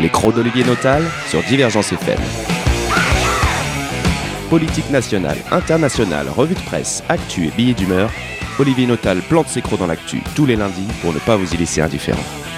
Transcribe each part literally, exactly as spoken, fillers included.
Les crocs d'Olivier Notal sur Divergence F M. Politique nationale, internationale, revue de presse, actu et billets d'humeur, Olivier Notal plante ses crocs dans l'actu tous les lundis pour ne pas vous y laisser indifférent.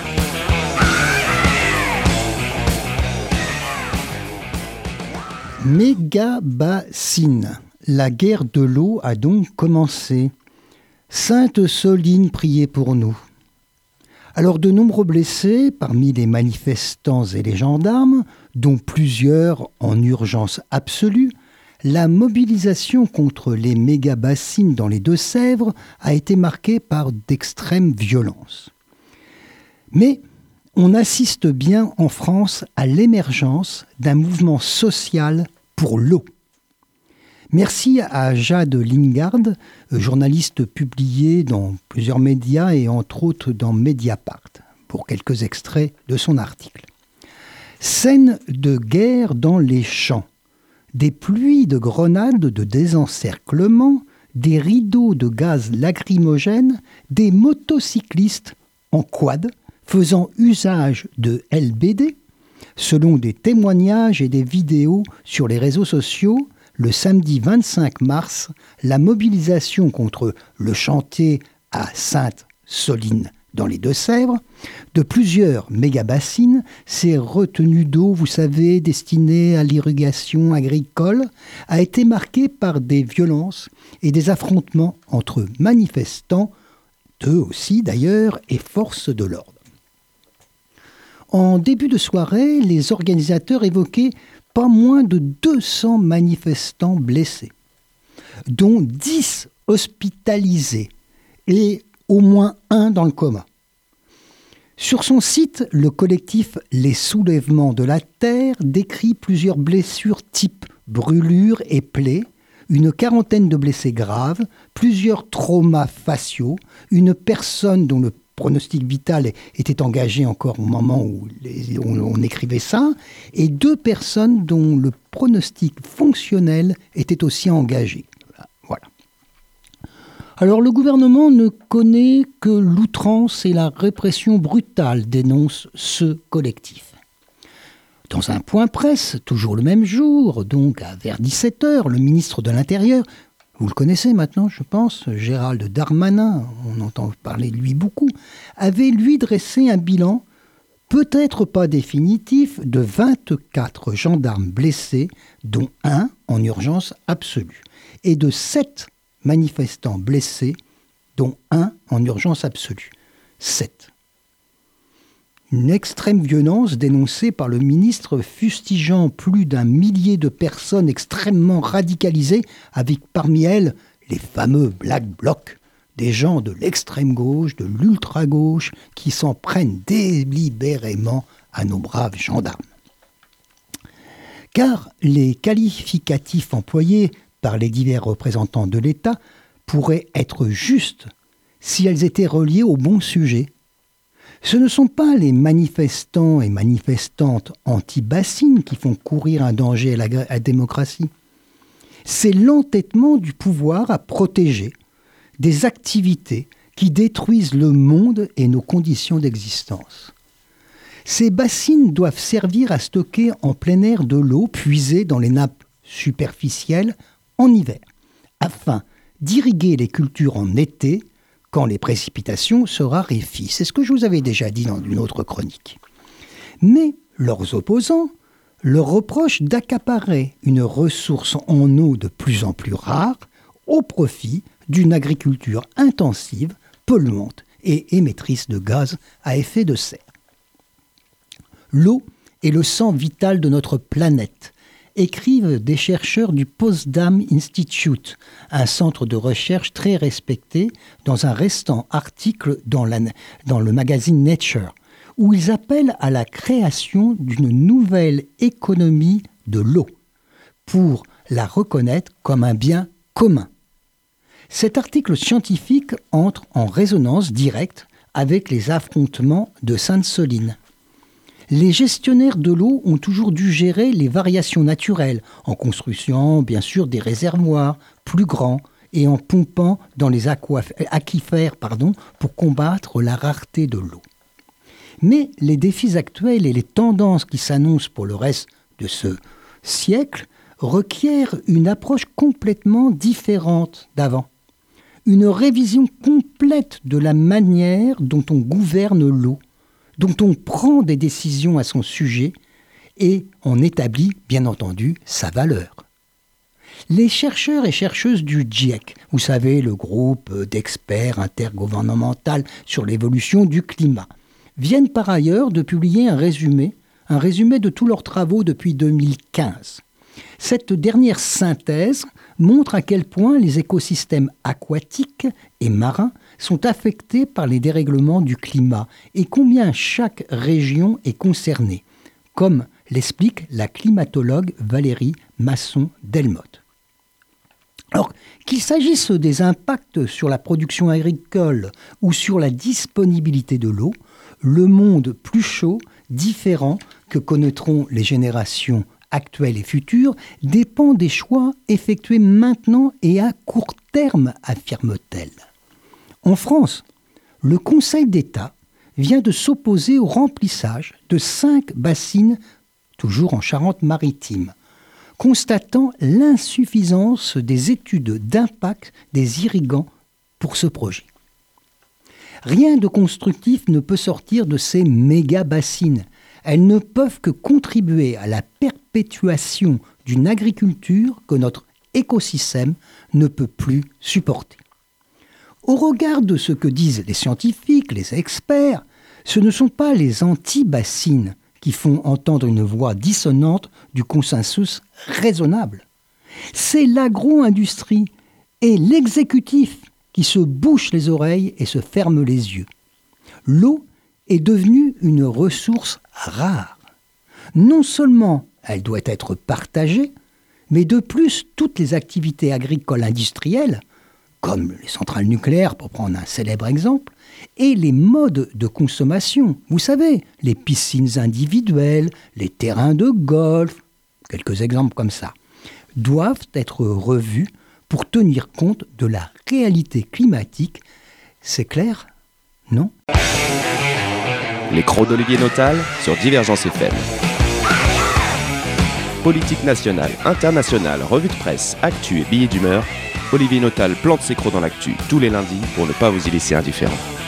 Méga-bassine. La guerre de l'eau a donc commencé. Sainte Soline, priez pour nous. Alors de nombreux blessés parmi les manifestants et les gendarmes, dont plusieurs en urgence absolue, la mobilisation contre les méga-bassines dans les Deux-Sèvres a été marquée par d'extrêmes violences. Mais on assiste bien en France à l'émergence d'un mouvement social pour l'eau. Merci à Jade Lingard, journaliste publiée dans plusieurs médias et entre autres dans Mediapart, pour quelques extraits de son article. Scène de guerre dans les champs, des pluies de grenades de désencerclement, des rideaux de gaz lacrymogène, des motocyclistes en quad faisant usage de L B D, selon des témoignages et des vidéos sur les réseaux sociaux. Le samedi vingt-cinq mars, la mobilisation contre le chantier à Sainte-Soline dans les Deux-Sèvres de plusieurs méga-bassines, ces retenues d'eau, vous savez, destinées à l'irrigation agricole, a été marquée par des violences et des affrontements entre manifestants, eux aussi d'ailleurs, et forces de l'ordre. En début de soirée, les organisateurs évoquaient pas moins de deux cents manifestants blessés, dont dix hospitalisés et au moins un dans le coma. Sur son site, le collectif Les Soulèvements de la Terre décrit plusieurs blessures type brûlures et plaies, une quarantaine de blessés graves, plusieurs traumas faciaux, une personne dont le pronostic vital était engagé encore au moment où les, on, on écrivait ça, et deux personnes dont le pronostic fonctionnel était aussi engagé. Voilà. Alors le gouvernement ne connaît que l'outrance et la répression brutale, dénonce ce collectif. Dans un point presse, toujours le même jour, donc à vers dix-sept heures, le ministre de l'Intérieur, vous le connaissez maintenant, je pense, Gérald Darmanin, on entend parler de lui beaucoup, avait lui dressé un bilan, peut-être pas définitif, de vingt-quatre gendarmes blessés, dont un en urgence absolue, et de sept manifestants blessés, dont un en urgence absolue. sept. Une extrême violence dénoncée par le ministre fustigeant plus d'un millier de personnes extrêmement radicalisées, avec parmi elles les fameux Black Blocs, des gens de l'extrême gauche, de l'ultra-gauche, qui s'en prennent délibérément à nos braves gendarmes. Car les qualificatifs employés par les divers représentants de l'État pourraient être justes si elles étaient reliées au bon sujet. Ce ne sont pas les manifestants et manifestantes anti-bassines qui font courir un danger à la, à la démocratie. C'est l'entêtement du pouvoir à protéger des activités qui détruisent le monde et nos conditions d'existence. Ces bassines doivent servir à stocker en plein air de l'eau puisée dans les nappes superficielles en hiver, afin d'irriguer les cultures en été, quand les précipitations se raréfient. C'est ce que je vous avais déjà dit dans une autre chronique. Mais leurs opposants leur reprochent d'accaparer une ressource en eau de plus en plus rare au profit d'une agriculture intensive, polluante et émettrice de gaz à effet de serre. L'eau est le sang vital de notre planète, écrivent des chercheurs du Potsdam Institute, un centre de recherche très respecté, dans un récent article dans, la, dans le magazine Nature, où ils appellent à la création d'une nouvelle économie de l'eau, pour la reconnaître comme un bien commun. Cet article scientifique entre en résonance directe avec les affrontements de Sainte-Soline. Les gestionnaires de l'eau ont toujours dû gérer les variations naturelles, en construisant bien sûr des réservoirs plus grands et en pompant dans les aquaf- aquifères pardon, pour combattre la rareté de l'eau. Mais les défis actuels et les tendances qui s'annoncent pour le reste de ce siècle requièrent une approche complètement différente d'avant. Une révision complète de la manière dont on gouverne l'eau, dont on prend des décisions à son sujet et on établit, bien entendu, sa valeur. Les chercheurs et chercheuses du GIEC, vous savez, le groupe d'experts intergouvernemental sur l'évolution du climat, viennent par ailleurs de publier un résumé, un résumé de tous leurs travaux depuis deux mille quinze. Cette dernière synthèse montre à quel point les écosystèmes aquatiques et marins sont affectés par les dérèglements du climat et combien chaque région est concernée, comme l'explique la climatologue Valérie Masson-Delmotte. Alors, qu'il s'agisse des impacts sur la production agricole ou sur la disponibilité de l'eau, le monde plus chaud, différent, que connaîtront les générations actuelles et futures, dépend des choix effectués maintenant et à court terme, affirme-t-elle. En France, le Conseil d'État vient de s'opposer au remplissage de cinq bassines, toujours en Charente-Maritime, constatant l'insuffisance des études d'impact des irrigants pour ce projet. Rien de constructif ne peut sortir de ces méga-bassines. Elles ne peuvent que contribuer à la perpétuation d'une agriculture que notre écosystème ne peut plus supporter. Au regard de ce que disent les scientifiques, les experts, ce ne sont pas les anti-bassines qui font entendre une voix dissonante du consensus raisonnable. C'est l'agro-industrie et l'exécutif qui se bouchent les oreilles et se ferment les yeux. L'eau est devenue une ressource rare. Non seulement elle doit être partagée, mais de plus, toutes les activités agricoles industrielles, comme les centrales nucléaires pour prendre un célèbre exemple, et les modes de consommation, vous savez, les piscines individuelles, les terrains de golf, quelques exemples comme ça, doivent être revus pour tenir compte de la réalité climatique. C'est clair, non ? Les crocs d'Olivier Notal sur Divergence F M. Politique nationale, internationale, revue de presse, actu et billets d'humeur, Olivier Notal plante ses crocs dans l'actu tous les lundis pour ne pas vous y laisser indifférent.